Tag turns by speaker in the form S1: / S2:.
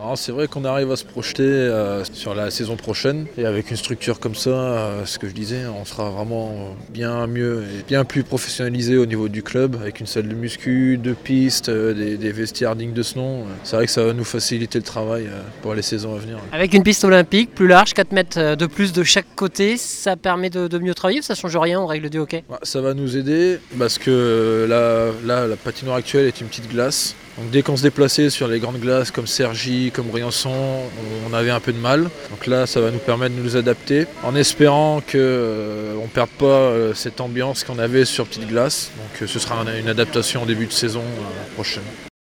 S1: Alors, c'est vrai qu'on arrive à se projeter sur la saison prochaine et avec une structure comme ça, ce que je disais, on sera vraiment bien mieux et bien plus professionnalisé au niveau du club avec une salle de muscu, deux pistes, des vestiaires dignes de ce nom. C'est vrai que ça va nous faciliter le travail pour les saisons à venir.
S2: Avec une piste olympique plus large, 4 mètres de plus de chaque côté, ça permet de mieux travailler ou ça change rien aux règles du hockey?
S1: Ça va nous aider parce que là, la patinoire actuelle est une petite glace. Donc dès qu'on se déplaçait sur les grandes glaces comme Cergy, comme Briançon, on avait un peu de mal. Donc là, ça va nous permettre de nous adapter en espérant qu'on ne perde pas cette ambiance qu'on avait sur petite glace. Donc ce sera une adaptation en début de saison prochaine.